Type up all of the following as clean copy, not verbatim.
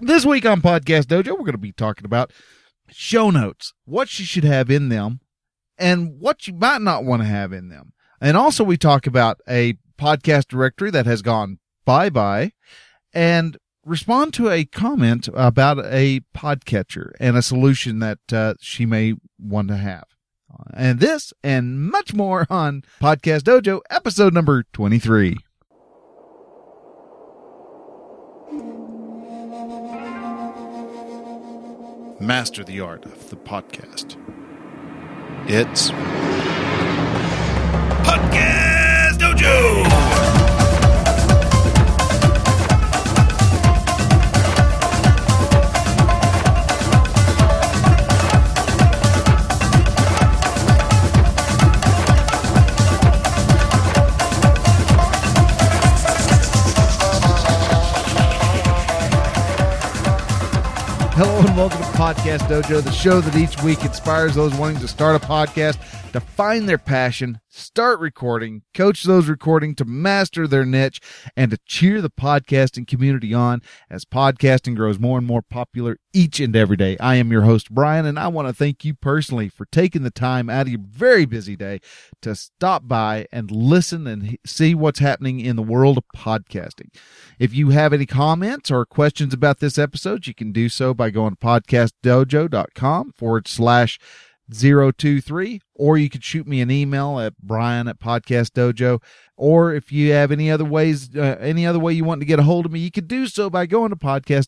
This week on Podcast Dojo, we're going to be talking about show notes, what you should have in them, and what you might not want to have in them. And also we talk about a podcast directory that has gone bye-bye, and respond to a comment about a podcatcher and a solution that she may want to have. And this and much more on Podcast Dojo, episode number 23. Master the art of the podcast. It's Podcast Dojo! Hello and welcome to Podcast Dojo, the show that each week inspires those wanting to start a podcast, to find their passion, start recording, coach those recording to master their niche, and to cheer the podcasting community on as podcasting grows more and more popular each and every day. I am your host, Brian, and I want to thank you personally for taking the time out of your very busy day to stop by and listen and see what's happening in the world of podcasting. If you have any comments or questions about this episode, you can do so by going to podcastdojo.com/023, or you could shoot me an email at brian@podcastdojo, or if you have any other way you want to get a hold of me, you could do so by going to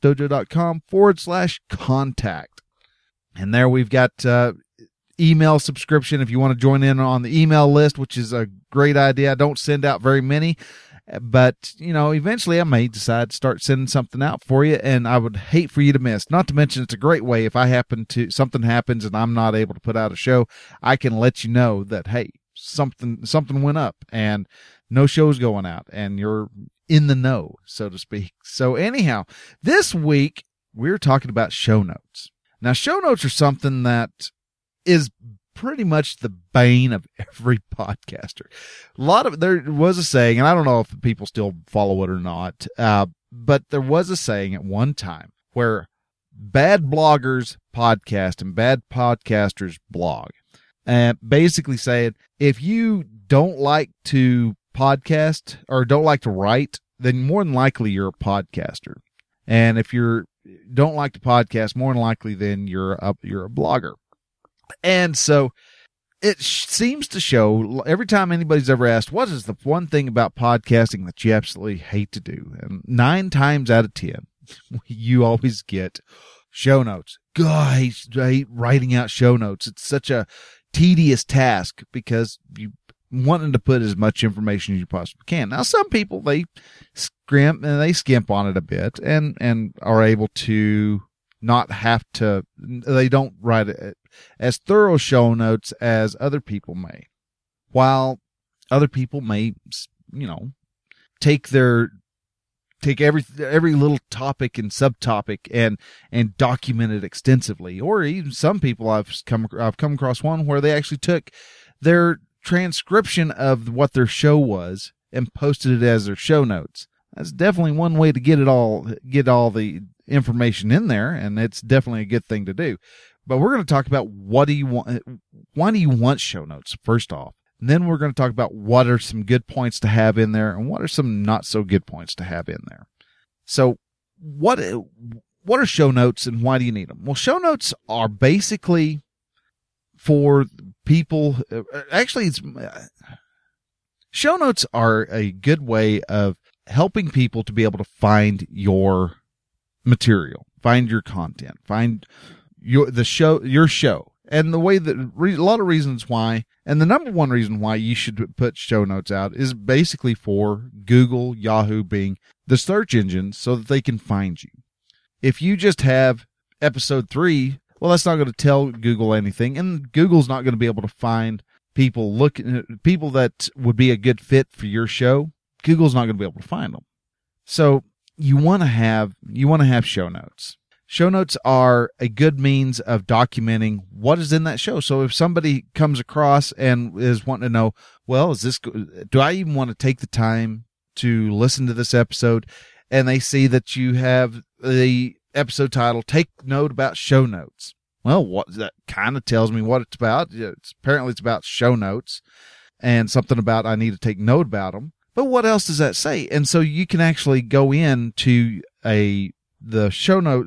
podcastdojo.com/contact. And there we've got email subscription if you want to join in on the email list, which is a great idea. I don't send out very many, but, eventually I may decide to start sending something out for you, and I would hate for you to miss. Not to mention, it's a great way if something happens and I'm not able to put out a show, I can let you know that, hey, something went up and no show's going out, and you're in the know, so to speak. So anyhow, this week we're talking about show notes. Now, show notes are something that is pretty much the bane of every podcaster. There was a saying, and I don't know if people still follow it or not, but there was a saying at one time where bad bloggers podcast and bad podcasters blog. And basically saying, if you don't like to podcast or don't like to write, then more than likely you're a podcaster. And if you don't like to podcast, more than likely then you're a blogger. And so it seems to show every time anybody's ever asked, what is the one thing about podcasting that you absolutely hate to do? And 9 times out of 10, you always get show notes. God, I hate writing out show notes. It's such a tedious task because you wanting to put as much information as you possibly can. Now, some people, they skimp on it a bit and are able to not have to, they don't write it as thorough show notes as other people may. While other people may, take every little topic and subtopic and document it extensively. Or even some people I've come across one where they actually took their transcription of what their show was and posted it as their show notes. That's definitely one way to get all the information in there, and it's definitely a good thing to do. But we're going to talk about why do you want show notes first off. And then we're going to talk about what are some good points to have in there and what are some not so good points to have in there. So what are show notes and why do you need them? Well, show notes are basically for people. Show notes are a good way of helping people to be able to find your material, find your content, find your show. And the way that a lot of reasons why, and the number one reason why you should put show notes out is basically for Google, Yahoo, Bing, the search engines, so that they can find you. If you just have episode 3, well, that's not going to tell Google anything, and Google's not going to be able to find people that would be a good fit for your show. Google's not going to be able to find them. So you want to have show notes. Show notes are a good means of documenting what is in that show. So if somebody comes across and is wanting to know, well, do I even want to take the time to listen to this episode? And they see that you have the episode title, take note about show notes. Well, what that kind of tells me what it's about. Apparently it's about show notes and something about I need to take note about them. But what else does that say? And so you can actually go into the show note,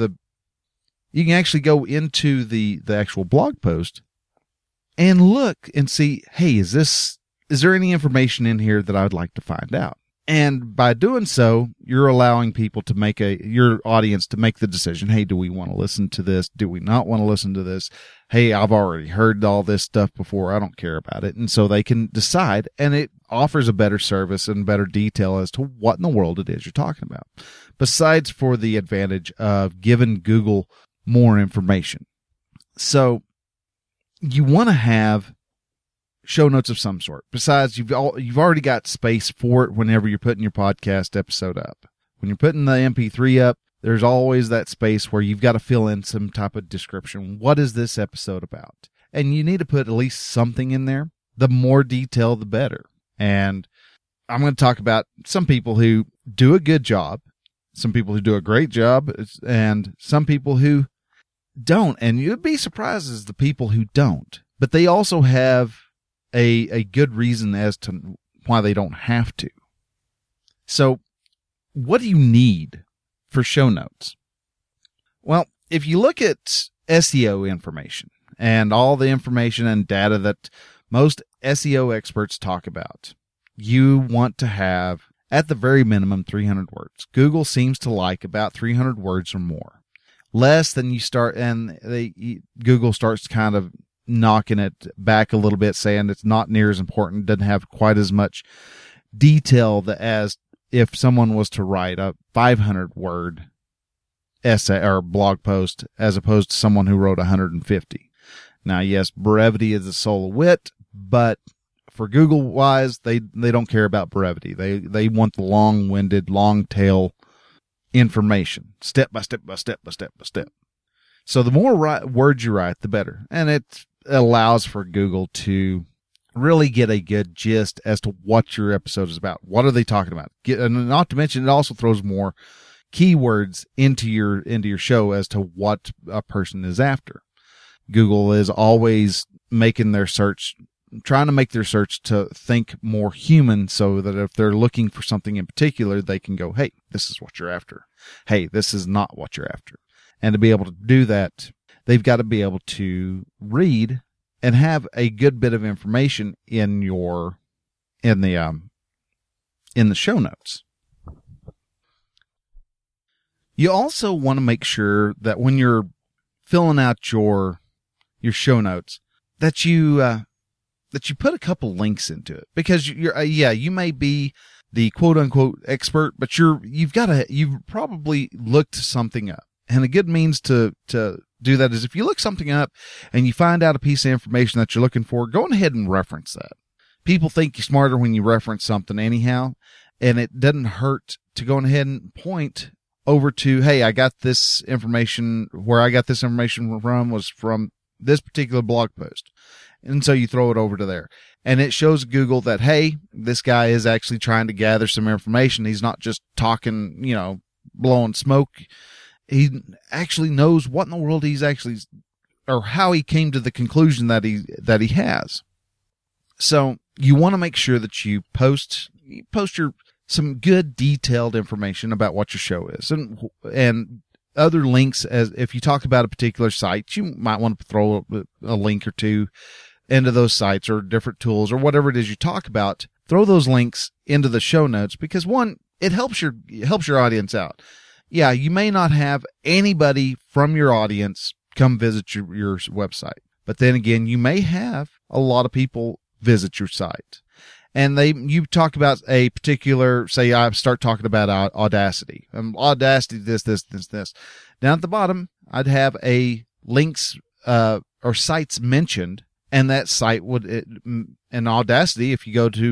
you can actually go into the actual blog post and look and see, hey, is there any information in here that I would like to find out? And by doing so, you're allowing people to your audience to make the decision. Hey, do we want to listen to this? Do we not want to listen to this? Hey, I've already heard all this stuff before. I don't care about it. And so they can decide, and it offers a better service and better detail as to what in the world it is you're talking about. Besides for the advantage of giving Google more information. So you want to have show notes of some sort. Besides, you've already got space for it whenever you're putting your podcast episode up. When you're putting the MP3 up, there's always that space where you've got to fill in some type of description. What is this episode about? And you need to put at least something in there. The more detail, the better. And I'm going to talk about some people who do a good job, some people who do a great job, and some people who don't. And you'd be surprised as the people who don't. But they also have a good reason as to why they don't have to. So what do you need for show notes? Well, if you look at SEO information and all the information and data that most SEO experts talk about, you want to have at the very minimum 300 words. Google seems to like about 300 words or more. Less than you start, and Google starts kind of knocking it back a little bit, saying it's not near as important, doesn't have quite as much detail as if someone was to write a 500-word essay or blog post as opposed to someone who wrote 150. Now, yes, brevity is the soul of wit, but for Google-wise, they don't care about brevity. They want the long-winded, long-tail information, step by step by step by step by step. So the more words you write, the better. And it allows for Google to really get a good gist as to what your episode is about. What are they talking about? And not to mention, it also throws more keywords into your show as to what a person is after. Google is always making their search, trying to make their search to think more human, so that if they're looking for something in particular, they can go, hey, this is what you're after. Hey, this is not what you're after. And to be able to do that, they've got to be able to read and have a good bit of information in the show notes. You also want to make sure that when you're filling out your show notes, that you put a couple links into it, because you may be the quote unquote expert, but you've probably looked something up. And a good means to do that is if you look something up and you find out a piece of information that you're looking for, go ahead and reference that. People think you're smarter when you reference something anyhow, and it doesn't hurt to go ahead and point over to, hey, I got this information, where I got this information from was from this particular blog post. And so you throw it over to there. And it shows Google that, hey, this guy is actually trying to gather some information. He's not just talking, blowing smoke. He actually knows what in the world he's actually, or how he came to the conclusion that he has. So you want to make sure that you post some good detailed information about what your show is, and other links. As if you talk about a particular site, you might want to throw a link or two into those sites or different tools or whatever it is you talk about. Throw those links into the show notes, because one, it helps your audience out. Yeah, you may not have anybody from your audience come visit your website, but then again, you may have a lot of people visit your site. And you talk about a particular, say I start talking about Audacity. Audacity, this. Down at the bottom, I'd have a links or sites mentioned, and that site would, in Audacity, if you go to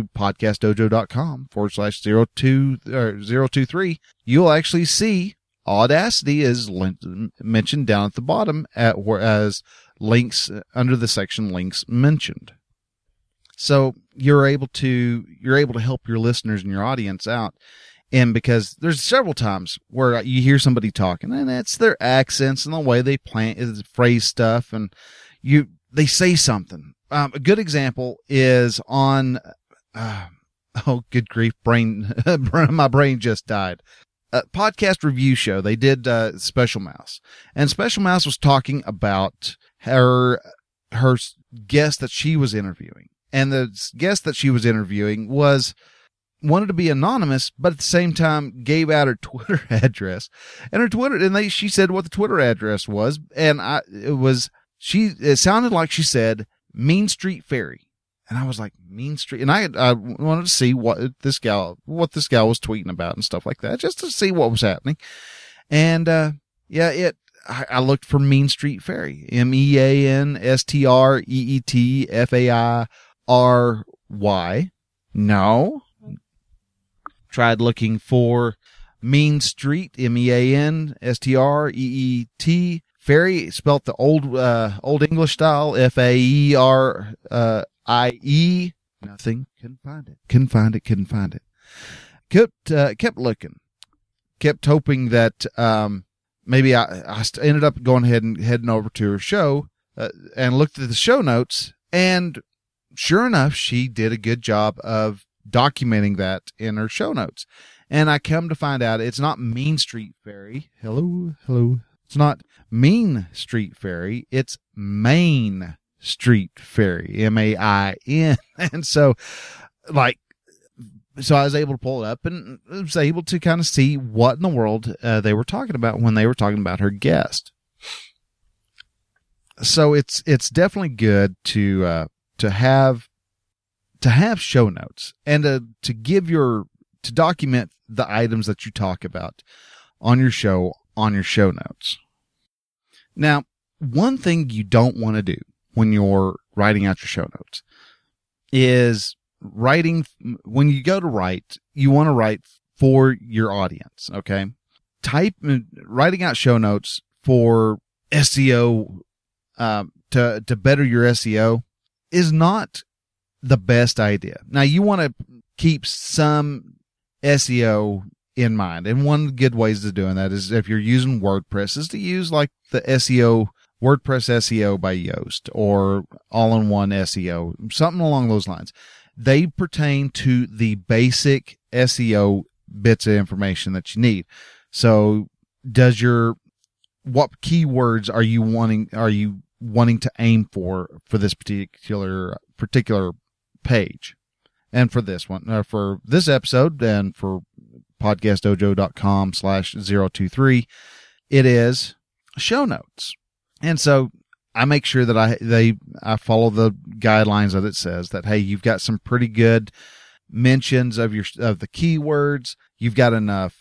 podcastdojo.com/023, you'll actually see Audacity is mentioned down at the bottom as links under the section links mentioned. So you're able to help your listeners and your audience out And because there's several times where you hear somebody talking, and it's their accents and the way they phrase stuff, and they say something. A good example is on, oh, good grief, my brain just died. Podcast review show. They did Special Mouse, and Special Mouse was talking about her guest that she was interviewing, and the guest that she was interviewing wanted to be anonymous, but at the same time gave out her Twitter address, and she said what the Twitter address was, and it sounded like she said Mean Street Fairy, and I was like, Mean Street, and I wanted to see what this gal was tweeting about and stuff like that, just to see what was happening, and I looked for Mean Street Fairy, MEANSTREETFAIRY. No. Tried looking for Mean Street, MEANSTREET, Fairy, spelt the old English style, FAERIE. Nothing. Couldn't find it. Kept looking. Kept hoping that maybe I ended up going ahead and heading over to her show and looked at the show notes, and sure enough, she did a good job of documenting that in her show notes. And I come to find out it's not Mean Street Fairy. Hello. It's not Mean Street Fairy. It's Main Street Fairy. MAIN. And so I was able to pull it up and was able to kind of see what in the world they were talking about when they were talking about her guest. So it's definitely good to have show notes and to document the items that you talk about on your show notes. Now, one thing you don't want to do when you're writing out your show notes is when you go to write, you want to write for your audience. Okay. Writing out show notes for SEO, to better your SEO is not the best idea. Now, you want to keep some SEO in mind. And one of the good ways of doing that is if you're using WordPress is to use like the WordPress SEO by Yoast or all-in-one SEO, something along those lines. They pertain to the basic SEO bits of information that you need. So what keywords are you wanting to aim for this particular page? And for this one, for this episode and for podcastdojo.com/023, it is show notes. And so I make sure that I follow the guidelines that it says that, hey, you've got some pretty good mentions of the keywords. You got enough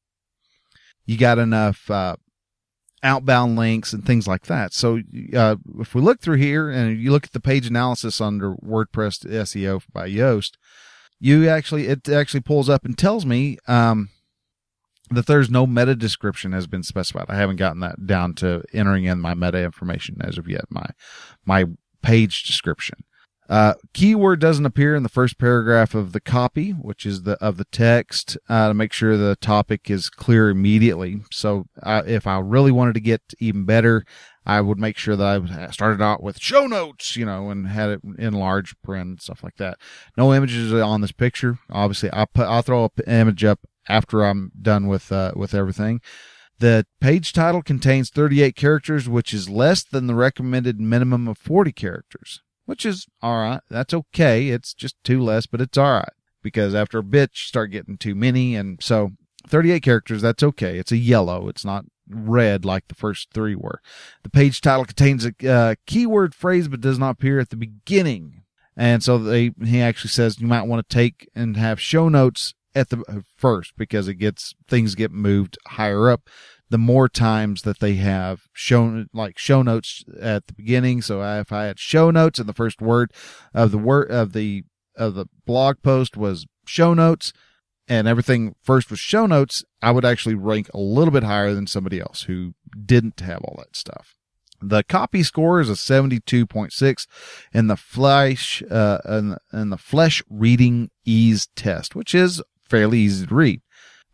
outbound links and things like that. So, if we look through here and you look at the page analysis under WordPress SEO by Yoast, it actually pulls up and tells me, that there's no meta description has been specified. I haven't gotten that down to entering in my meta information as of yet, my page description. Keyword doesn't appear in the first paragraph of the copy, which is of the text, to make sure the topic is clear immediately. So, if I really wanted to get even better, I would make sure that I started out with show notes, and had it in large print and stuff like that. No images on this picture. Obviously, I'll throw an image up after I'm done with everything. The page title contains 38 characters, which is less than the recommended minimum of 40 characters, which is all right. That's okay. It's just too less, but it's all right, because after a bit, you start getting too many. And so 38 characters, that's okay. It's a yellow. It's not red like the first three were. The page title contains a keyword phrase, but does not appear at the beginning. And so he actually says you might want to take and have show notes at the first, because things get moved higher up the more times that they have show notes at the beginning. So if I had show notes and the first word of the blog post was show notes and everything first was show notes, I would actually rank a little bit higher than somebody else who didn't have all that stuff. The copy score is a 72.6 in the Flesch reading ease test, which is fairly easy to read.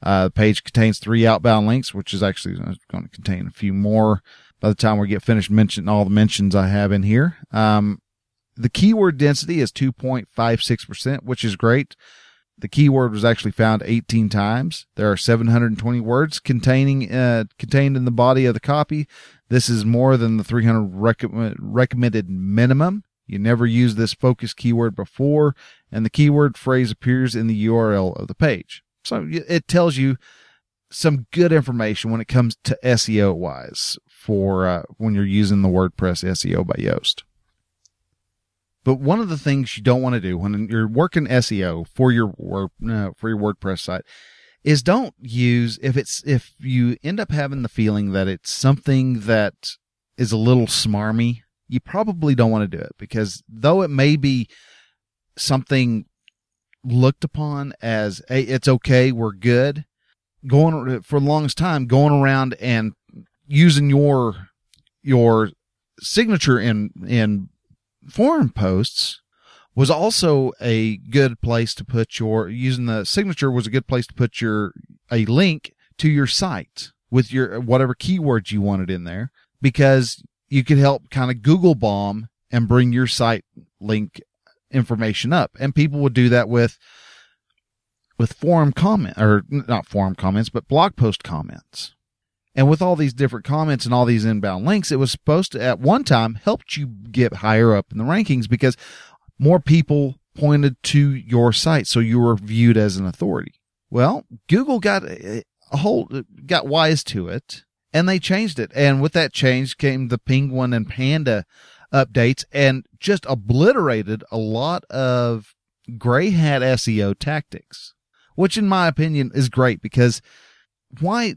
The page contains 3 outbound links, which is actually going to contain a few more by the time we get finished mentioning all the mentions I have in here. The keyword density is 2.56%, which is great. The keyword was actually found 18 times. There are 720 words contained in the body of the copy. This is more than the 300 recommended minimum. You never used this focus keyword before, and the keyword phrase appears in the URL of the page. So it tells you some good information when it comes to SEO wise for when you're using the WordPress SEO by Yoast. But one of the things you don't want to do when you're working SEO for your WordPress site is don't use, if you end up having the feeling that it's something that is a little smarmy, you probably don't want to do it, because though it may be something looked upon as, hey, it's okay, we're good, going for the longest time, going around and using your signature in forum posts was also a good place to put using the signature was a good place to put a link to your site with your whatever keywords you wanted in there, because you could help kind of Google bomb and bring your site link information up. And people would do that with forum comment, or not forum comments, but blog post comments. And with all these different comments and all these inbound links, it was supposed to, at one time, help you get higher up in the rankings because more people pointed to your site, so you were viewed as an authority. Well, Google got wise to it, and they changed it. And with that change came the Penguin and Panda updates, and just obliterated a lot of gray hat SEO tactics, which in my opinion is great, because why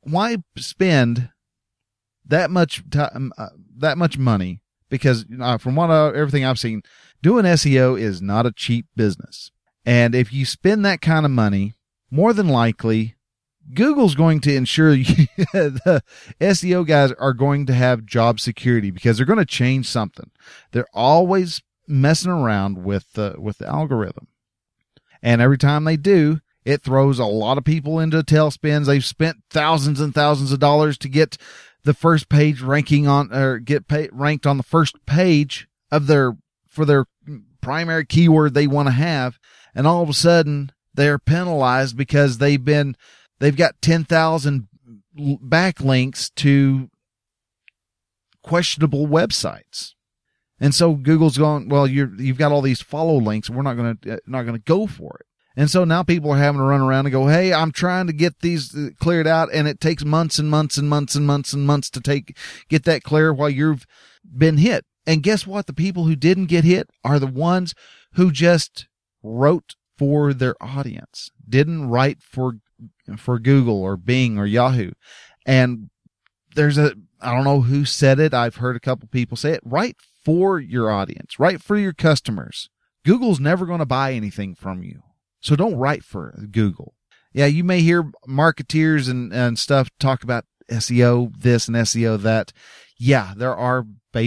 spend that much time, that much money? Because from everything I've seen, doing SEO is not a cheap business. And if you spend that kind of money, more than likely, Google's going to ensure the SEO guys are going to have job security, because they're going to change something. They're always messing around with the algorithm. And every time they do, it throws a lot of people into tailspins. They've spent thousands and thousands of dollars to get the first page ranked on the first page of for their primary keyword they want to have. And all of a sudden they're penalized because they've got 10,000 backlinks to questionable websites. And so Google's going, well, you've got all these follow links. We're not going to go for it. And so now people are having to run around and go, hey, I'm trying to get these cleared out, and it takes months and months and months and months and months to get that clear while you've been hit. And guess what? The people who didn't get hit are the ones who just wrote for their audience, didn't write for Google or Bing or Yahoo. And I don't know who said it. I've heard a couple people say it. Write for your audience, write for your customers. Google's never going to buy anything from you. So don't write for Google. Yeah, you may hear marketeers and stuff talk about SEO this and SEO that. Yeah, there are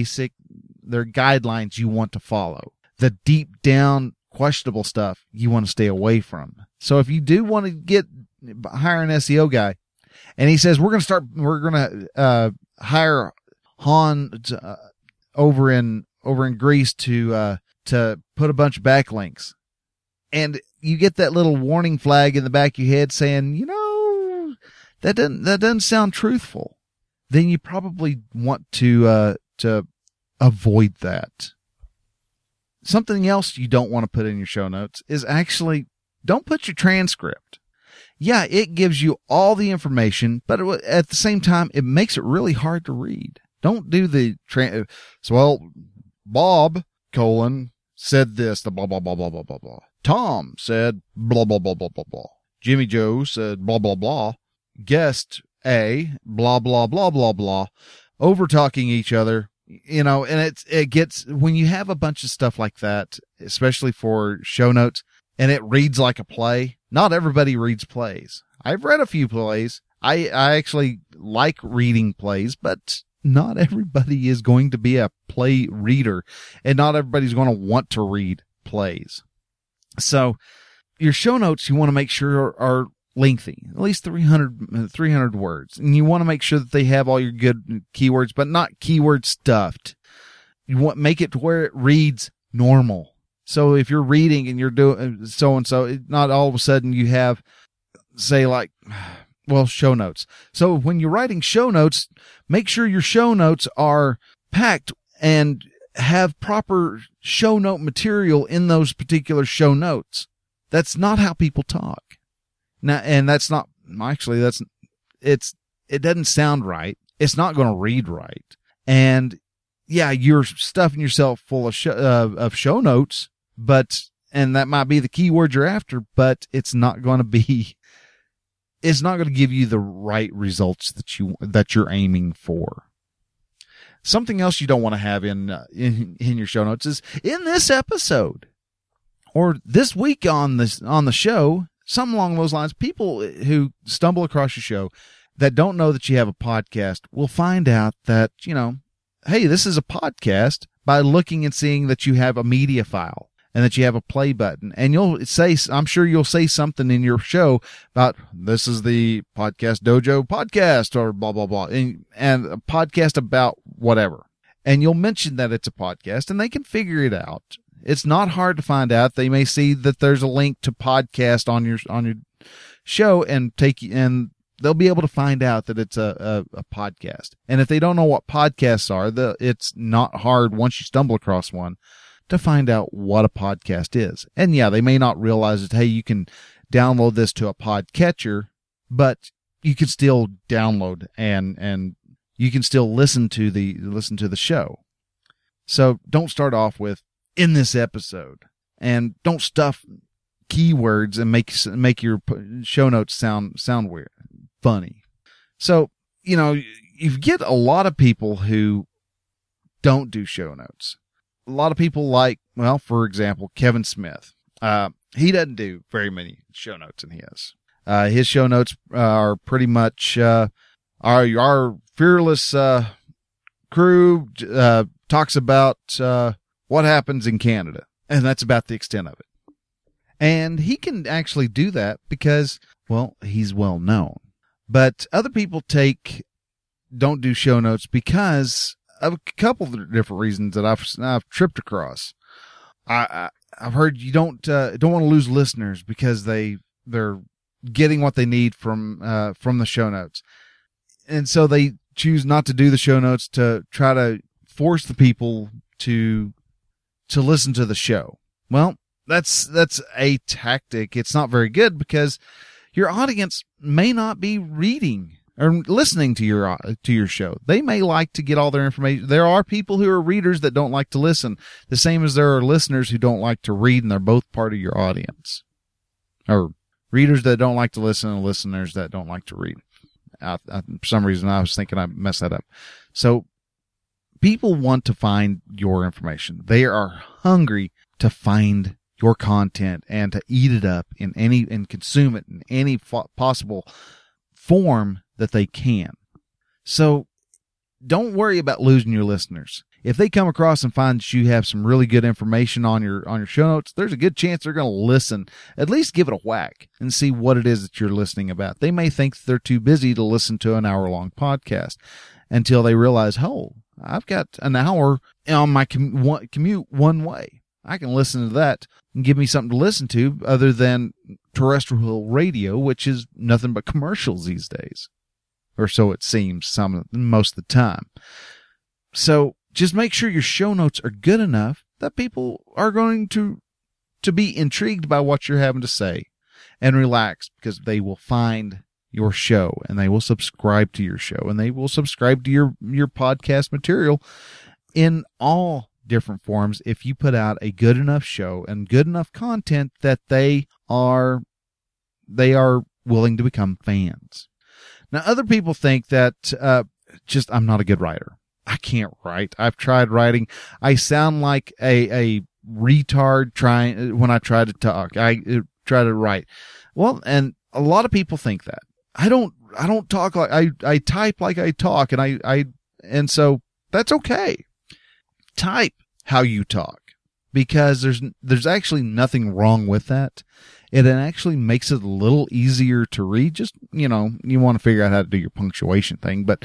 guidelines you want to follow. The deep down questionable stuff you want to stay away from. So if you do want to hire an SEO guy, and he says we're going to hire Hans over in Greece to put a bunch of backlinks, and you get that little warning flag in the back of your head saying, that doesn't sound truthful, then you probably want to avoid that. Something else you don't want to put in your show notes is actually don't put your transcript. Yeah, it gives you all the information, but at the same time, it makes it really hard to read. Don't do the Bob, said this, the blah, blah, blah, blah, blah, blah, blah. Tom said blah, blah, blah, blah, blah, blah. Jimmy Joe said blah, blah, blah. Guest A, blah, blah, blah, blah, blah. Over talking each other, and it gets, when you have a bunch of stuff like that, especially for show notes, and it reads like a play. Not everybody reads plays. I've read a few plays. I actually like reading plays, but not everybody is going to be a play reader, and not everybody's going to want to read plays. So your show notes, you want to make sure are lengthy, at least 300 words. And you want to make sure that they have all your good keywords, but not keyword stuffed. You want make it to where it reads normal. So if you're reading and you're doing so-and-so, not all of a sudden you have, say like, well, show notes. So when you're writing show notes, make sure your show notes are packed and have proper show note material in those particular show notes. That's not how people talk. Now, and that's not, actually, it doesn't sound right. It's not going to read right. And yeah, you're stuffing yourself full of show notes, and that might be the keyword you're after, but it's not going to give you the right results that you're aiming for. Something else you don't want to have in your show notes is in this episode or this week on the show, something along those lines. People who stumble across your show that don't know that you have a podcast will find out that, hey, this is a podcast by looking and seeing that you have a media file and that you have a play button. And I'm sure you'll say something in your show about this is the Podcast Dojo podcast or blah, blah, blah, and a podcast about whatever. And you'll mention that it's a podcast and they can figure it out. It's not hard to find out. They may see that there's a link to podcast on your show and they'll be able to find out that it's a podcast. And if they don't know what podcasts are, it's not hard once you stumble across one to find out what a podcast is. And yeah, they may not realize that, hey, you can download this to a podcatcher, but you can still download and you can still listen to the show. So don't start off with in this episode, and don't stuff keywords and make your show notes sound weird, funny. So, you get a lot of people who don't do show notes. A lot of people like, well, for example, Kevin Smith. He doesn't do very many show notes in his. His show notes are pretty much our fearless crew talks about what happens in Canada, and that's about the extent of it. And he can actually do that because, well, he's well known. But other people don't do show notes because of a couple of different reasons that I've tripped across. I've heard you don't want to lose listeners because they're getting what they need from the show notes, and so they choose not to do the show notes to try to force the people to listen to the show. Well, that's a tactic. It's not very good because your audience may not be reading or listening to your show. They may like to get all their information. There are people who are readers that don't like to listen, the same as there are listeners who don't like to read, and they're both part of your audience. Or readers that don't like to listen and listeners that don't like to read. For some reason, I was thinking I messed that up. So people want to find your information. They are hungry to find your content and to eat it up and consume it in any possible form that they can. So don't worry about losing your listeners. If they come across and find that you have some really good information on your show notes, there's a good chance they're going to listen, at least give it a whack and see what it is that you're listening about. They may think that they're too busy to listen to an hour-long podcast until they realize, oh, I've got an hour on my commute one way. I can listen to that and give me something to listen to other than terrestrial radio, which is nothing but commercials these days. Or so it seems most of the time. So just make sure your show notes are good enough that people are going to be intrigued by what you're having to say and relax, because they will find your show and they will subscribe to your show and they will subscribe to your podcast material in all different forms if you put out a good enough show and good enough content that they are willing to become fans. Now, other people think that I'm not a good writer. I can't write. I've tried writing. I sound like a retard when I try to talk. I try to write. Well, and a lot of people think that. I don't talk like I type like I talk, and so that's okay. Type how you talk. because there's actually nothing wrong with that. It actually makes it a little easier to read. Just, you want to figure out how to do your punctuation thing. But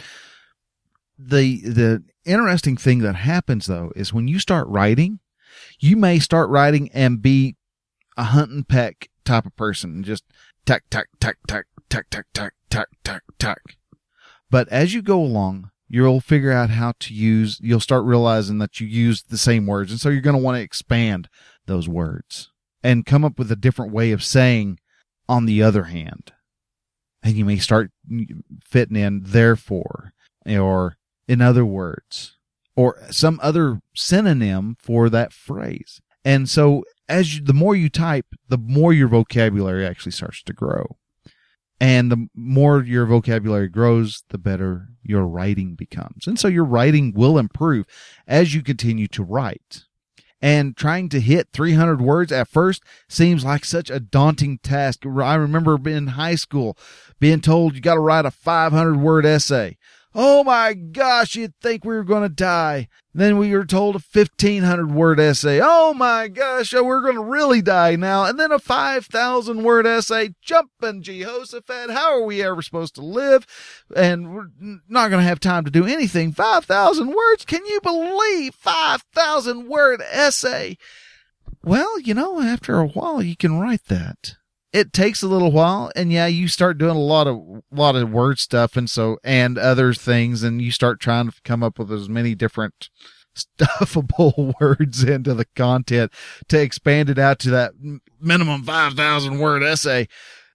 the interesting thing that happens, though, is when you start writing, you may start writing and be a hunt and peck type of person. Just tack, tack, tack, tack, tack, tack, tack, tack, tack, tack. But as you go along, you'll figure out you'll start realizing that you use the same words. And so you're going to want to expand those words and come up with a different way of saying on the other hand. And you may start fitting in therefore, or in other words, or some other synonym for that phrase. And so the more you type, the more your vocabulary actually starts to grow. And the more your vocabulary grows, the better your writing becomes. And so your writing will improve as you continue to write. And trying to hit 300 words at first seems like such a daunting task. I remember in high school being told you got to write a 500-word essay. Oh my gosh, you'd think we were going to die. Then we were told a 1,500-word essay. Oh my gosh, we're going to really die now. And then a 5,000-word essay. Jumping Jehoshaphat, how are we ever supposed to live? And we're not going to have time to do anything. 5,000 words? Can you believe 5,000-word essay? Well, after a while, you can write that. It takes a little while, and yeah, you start doing a lot of word stuff and other things, and you start trying to come up with as many different stuffable words into the content to expand it out to that minimum 5,000 word essay.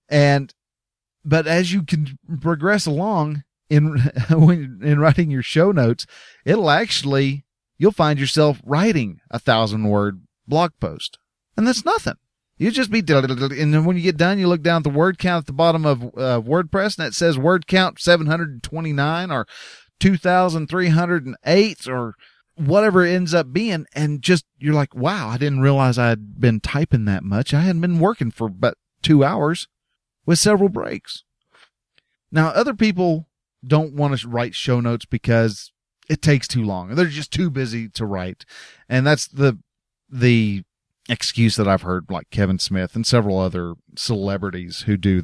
But as you can progress along in writing your show notes, you'll find yourself writing 1,000-word blog post, and that's nothing. You just be, and then when you get done, you look down at the word count at the bottom of WordPress, and it says word count 729 or 2,308 or whatever it ends up being. And you're like, wow, I didn't realize I had been typing that much. I hadn't been working for about 2 hours with several breaks. Now, other people don't want to write show notes because it takes too long. They're just too busy to write. And that's the excuse that I've heard, like Kevin Smith and several other celebrities who do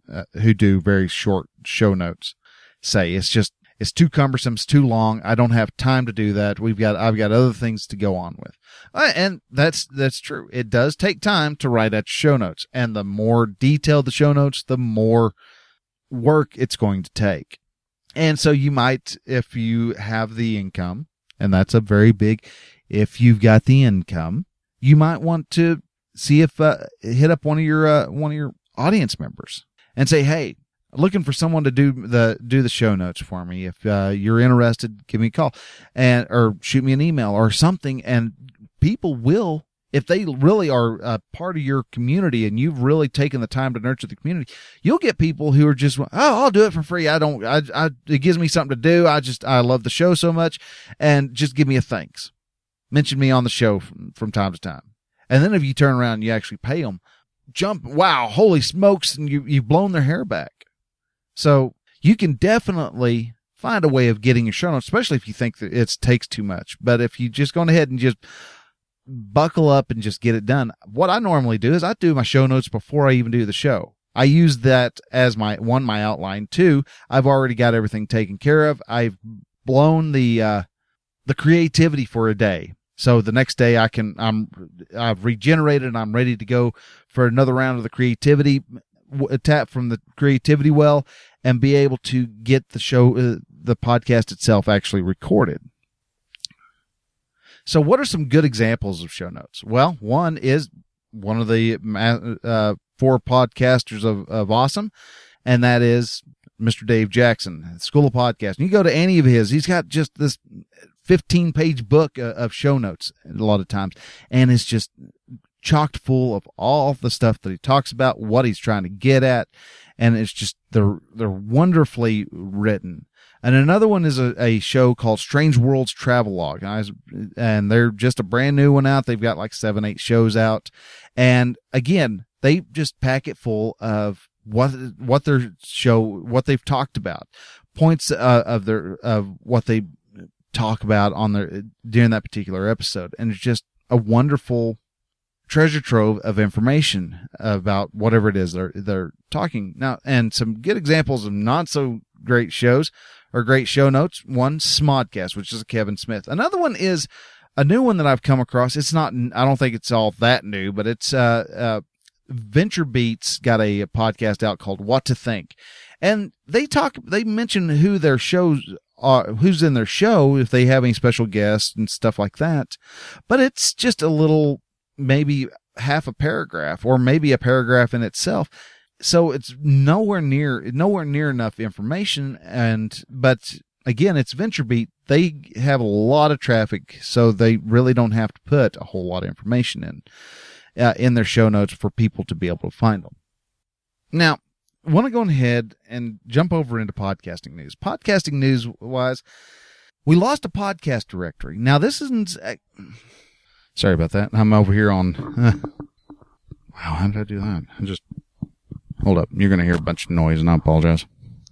very short show notes say. It's too cumbersome. It's too long. I don't have time to do that. I've got other things to go on with. And that's true. It does take time to write out show notes. And the more detailed the show notes, the more work it's going to take. And so you might, if you have the income, and that's a very big, if you've got the income, you might want to see if hit up one of your audience members and say, "Hey, looking for someone to do the show notes for me. If you're interested, give me a call or shoot me an email or something." And people will, if they really are a part of your community and you've really taken the time to nurture the community, you'll get people who are just, "Oh, I'll do it for free. It gives me something to do. I love the show so much, and just give me a thanks. Mention me on the show from time to time." And then if you turn around and you actually pay them, wow, holy smokes, and you've blown their hair back. So you can definitely find a way of getting your show notes, especially if you think that it takes too much. But if you just go ahead and just buckle up and just get it done, what I normally do is I do my show notes before I even do the show. I use that as my outline. 2, I've already got everything taken care of. I've blown the creativity for a day. So the next day I've regenerated and I'm ready to go for another round of the creativity, tap from the creativity well, and be able to get the show, the podcast itself actually recorded. So what are some good examples of show notes? Well, one is one of the 4 podcasters of Awesome, and that is Mr. Dave Jackson, School of Podcasting. You go to any of his, he's got just this 15-page book of show notes a lot of times, and it's just chocked full of all the stuff that he talks about, what he's trying to get at, and it's just they're wonderfully written. And another one is a show called Strange Worlds Travelogue, and they're just a brand new one out. They've got like 7-8 shows out, and again, they just pack it full of what they've talked about, points of what they talk about during that particular episode. And it's just a wonderful treasure trove of information about whatever it is they're talking now, and some good examples of not so great shows or great show notes. One, Smodcast, which is a Kevin Smith. Another one is a new one that I've come across. It's not, I don't think it's all that new, but it's Venture Beats got a podcast out called What to Think, and they mention who their shows are, who's in their show, if they have any special guests and stuff like that. But it's just a little, maybe half a paragraph or maybe a paragraph in itself. So it's nowhere near enough information. But again, it's VentureBeat. They have a lot of traffic, so they really don't have to put a whole lot of information in their show notes for people to be able to find them. Now, I want to go ahead and jump over into podcasting news. Podcasting news wise, we lost a podcast directory. Now, this isn't, sorry about that. I'm over here on, wow, how did I do that? Hold up. You're going to hear a bunch of noise, and I apologize.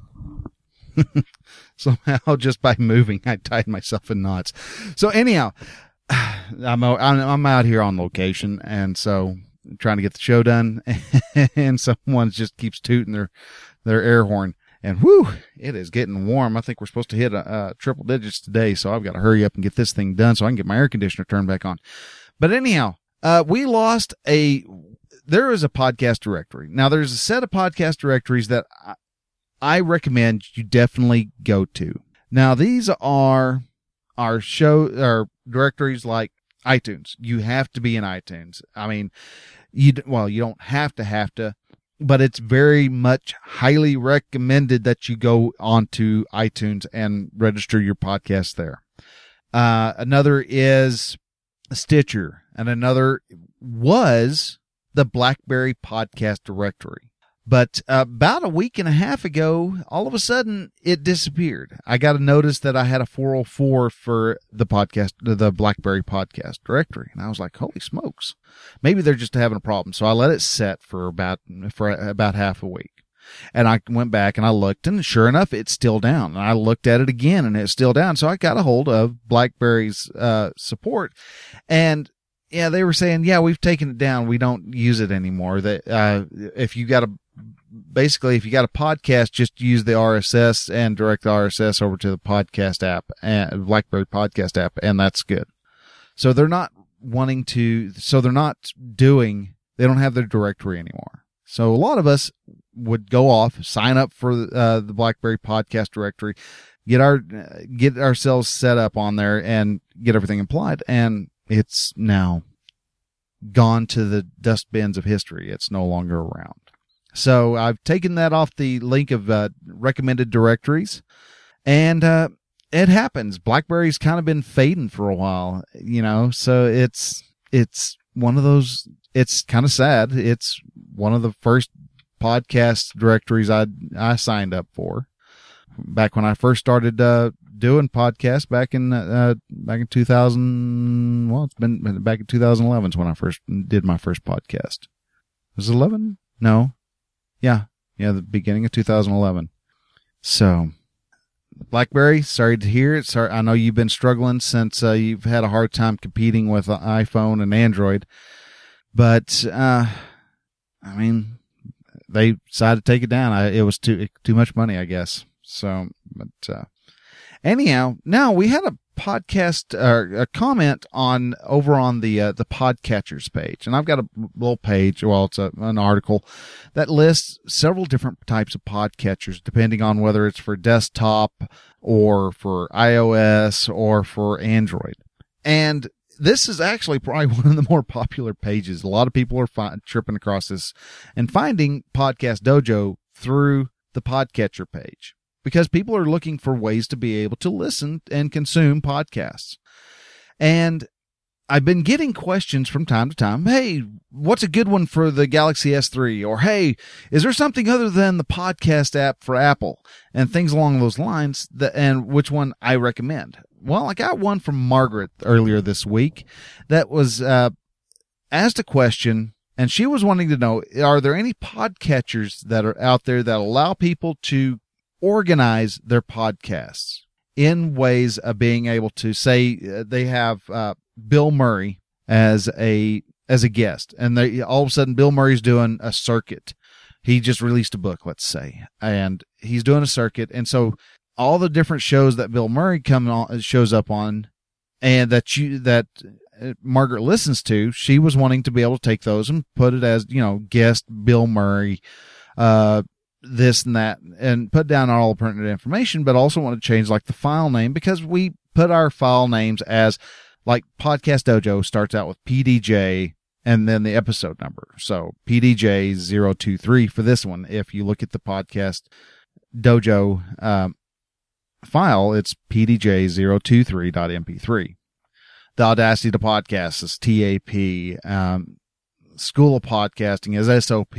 Somehow, just by moving, I tied myself in knots. So anyhow, I'm out here on location, and so trying to get the show done, and someone just keeps tooting their air horn, and whoo, it is getting warm. I think we're supposed to hit triple digits today, so I've got to hurry up and get this thing done so I can get my air conditioner turned back on. But anyhow, we lost there is a podcast directory. Now, there's a set of podcast directories that I recommend you definitely go to. Now, these are our directories like iTunes. You have to be in iTunes. I mean, you don't have to, but it's very much highly recommended that you go onto iTunes and register your podcast there. Another is Stitcher, and another was the BlackBerry Podcast Directory. But about a week and a half ago, all of a sudden, it disappeared. I got a notice that I had a 404 for the BlackBerry Podcast Directory, and I was like, "Holy smokes! Maybe they're just having a problem." So I let it set for about half a week, and I went back and I looked, and sure enough, it's still down. And I looked at it again, and it's still down. So I got a hold of BlackBerry's support, and yeah, they were saying, "Yeah, we've taken it down. We don't use it anymore." That if you got a podcast, just use the RSS and direct the RSS over to the podcast app, and BlackBerry Podcast app, and that's good. So they don't have their directory anymore. So a lot of us would go off, sign up for the BlackBerry Podcast Directory, get ourselves set up on there, and get everything applied, and it's now gone to the dustbins of history. It's no longer around. So I've taken that off the link of recommended directories, and it happens. BlackBerry's kind of been fading for a while, so it's one of those, it's kind of sad. It's one of the first podcast directories I signed up for back when I first started doing podcasts back in 2000. Well, it's been back in 2011 is when I first did my first podcast. Was it 11? No. Yeah, the beginning of 2011. So, BlackBerry, sorry to hear it. Sorry, I know you've been struggling since you've had a hard time competing with iPhone and Android. But, I mean, they decided to take it down. It was too much money, I guess. So, but anyhow, now we had a podcast a comment over on the Podcatchers page, and I've got a little page. Well, it's an article that lists several different types of podcatchers, depending on whether it's for desktop or for iOS or for Android. And this is actually probably one of the more popular pages. A lot of people are tripping across this and finding Podcast Dojo through the Podcatcher page, because people are looking for ways to be able to listen and consume podcasts. And I've been getting questions from time to time. Hey, what's a good one for the Galaxy S3? Or, hey, is there something other than the podcast app for Apple? And things along those lines, and which one I recommend. Well, I got one from Margaret earlier this week that was asked a question, and she was wanting to know, are there any podcatchers that are out there that allow people to organize their podcasts in ways of being able to say they have Bill Murray, as a guest. And all of a sudden Bill Murray's doing a circuit. He just released a book, let's say, and he's doing a circuit. And so all the different shows that Bill Murray shows up on, and that Margaret listens to, she was wanting to be able to take those and put it as, guest Bill Murray, this and that, and put down all the pertinent information, but also want to change like the file name, because we put our file names as like Podcast Dojo starts out with PDJ and then the episode number. So PDJ 023 for this one. If you look at the Podcast Dojo, file, it's pdj023.mp3. The Audacity to Podcast is TAP. School of Podcasting is SOP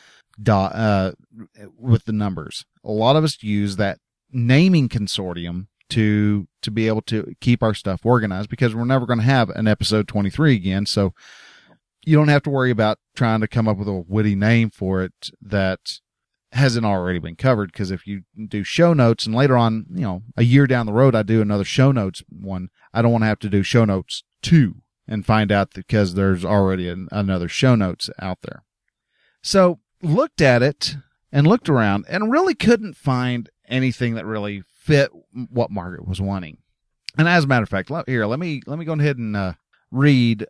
with the numbers. A lot of us use that naming consortium to be able to keep our stuff organized, because we're never going to have an episode 23 again. So you don't have to worry about trying to come up with a witty name for it that hasn't already been covered. Because if you do show notes and later on, a year down the road, I do another show notes one, I don't want to have to do show notes 2 and find out that because there's already another show notes out there. So looked at it and looked around and really couldn't find anything that really fit what Margaret was wanting. And as a matter of fact, here, let me go ahead and read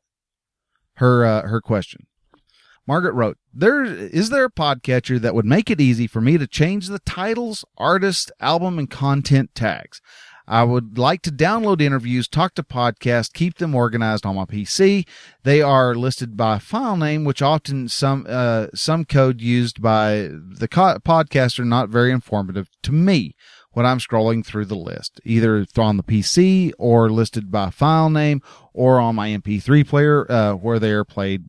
her question. Margaret wrote, is there a podcatcher that would make it easy for me to change the titles, artist, album, and content tags? I would like to download interviews, talk to podcasts, keep them organized on my PC. They are listed by file name, which often some code used by the podcaster not very informative to me when I'm scrolling through the list, either on the PC or listed by file name, or on my MP3 player where they are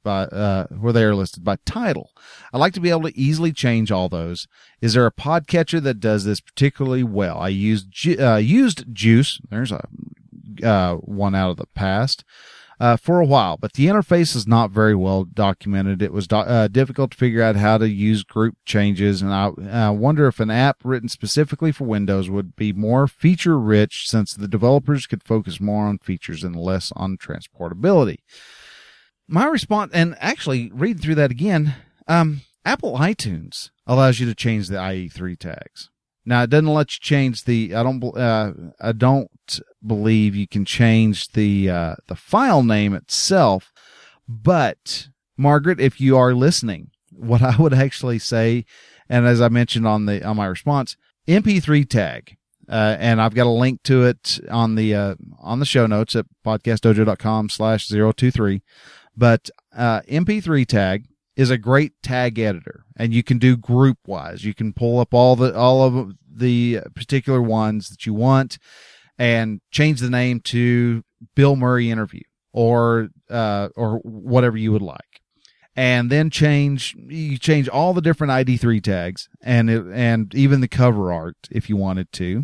listed by title. I like to be able to easily change all those. Is there a podcatcher that does this particularly well? I used Juice. There's a one out of the past. For a while, but the interface is not very well documented. It was difficult to figure out how to use group changes, and I wonder if an app written specifically for Windows would be more feature-rich, since the developers could focus more on features and less on transportability. My response, and actually reading through that again, Apple iTunes allows you to change the IE3 tags. Now, it doesn't let you change I don't believe you can change the file name itself. But Margaret, if you are listening, what I would actually say, and as I mentioned on my response, MP3 tag, and I've got a link to it on the show notes at podcastdojo.com/023. But MP3 tag is a great tag editor, and you can do group wise. You can pull up all of the particular ones that you want and change the name to Bill Murray interview or whatever you would like. And then you change all the different ID3 tags and even the cover art if you wanted to.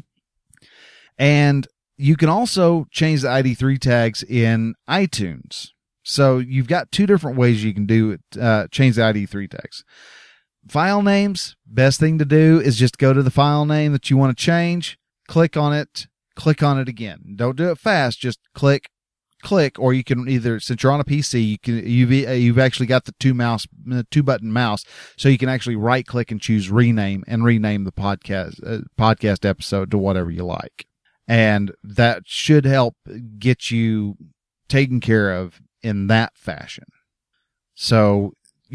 And you can also change the ID3 tags in iTunes. So you've got 2 different ways you can do it, change the ID3 tags. File names, best thing to do is just go to the file name that you want to change, click on it again. Don't do it fast, just click, or you can either, since you're on a PC, you've actually got the 2-button mouse, so you can actually right click and choose rename the podcast episode to whatever you like. And that should help get you taken care of in that fashion. So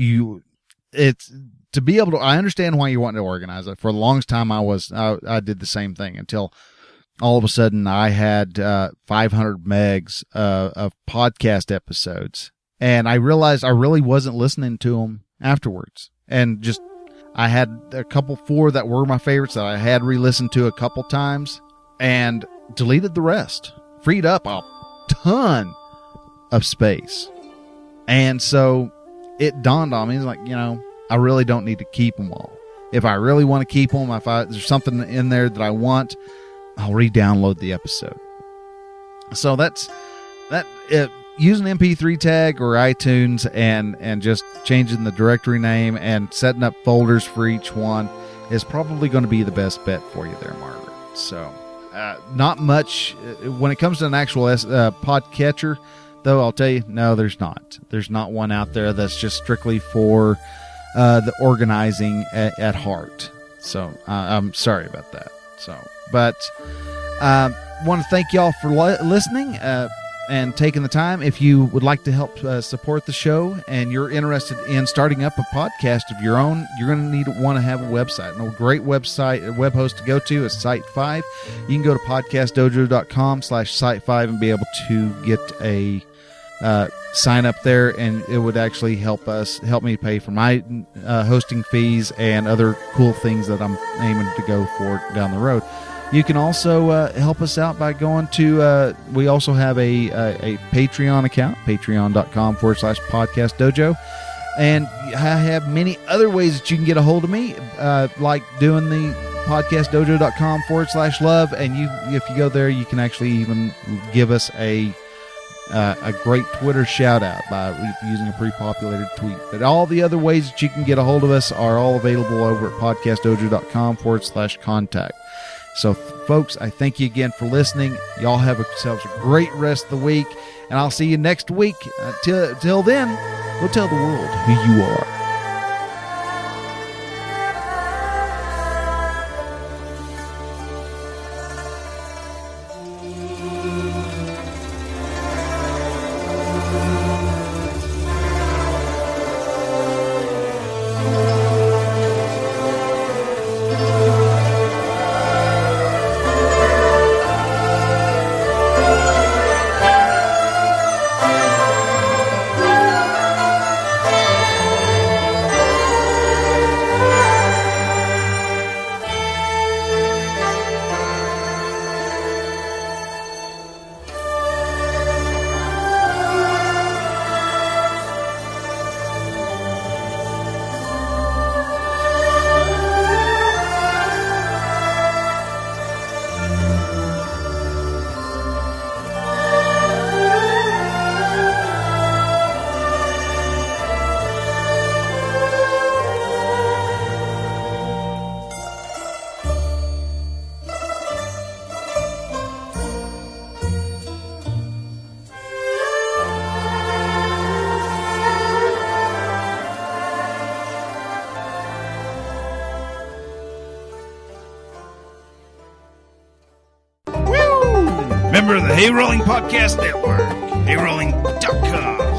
it's to be able to, I understand why you want to organize it. For the longest time I did the same thing until all of a sudden I had 500 megs of podcast episodes, and I realized I really wasn't listening to them afterwards. And just, I had a couple 4 that were my favorites that I had re-listened to a couple times and deleted the rest. Freed up a ton of space. And so it dawned on me, it's like, I really don't need to keep them all. If I really want to keep them, if there's something in there that I want, I'll re-download the episode. So that's that. Using MP3 tag or iTunes and just changing the directory name and setting up folders for each one is probably going to be the best bet for you there, Margaret. So not much when it comes to an actual podcatcher. though, I'll tell you, no, there's not. There's not one out there that's just strictly for the organizing at heart. So I'm sorry about that. So, but want to thank y'all for listening and taking the time. If you would like to help support the show and you're interested in starting up a podcast of your own, you're going to want to have a website. And a great website, a web host to go to is Site5. You can go to podcastdojo.com/Site5 and be able to get a sign up there, and it would actually help me pay for my hosting fees and other cool things that I'm aiming to go for down the road. You can also help us out by going to, we also have a Patreon account, patreon.com/Podcast Dojo. And I have many other ways that you can get a hold of me, like doing the podcastdojo.com/love. And if you go there, you can actually even give us a great Twitter shout out by using a pre-populated tweet. But all the other ways that you can get a hold of us are all available over at podcastdojo.com/contact. So, folks, I thank you again for listening. Y'all have yourselves a great rest of the week, and I'll see you next week. Till then, go tell the world who you are. Member of the Hay Rolling Podcast Network, hayrolling.com.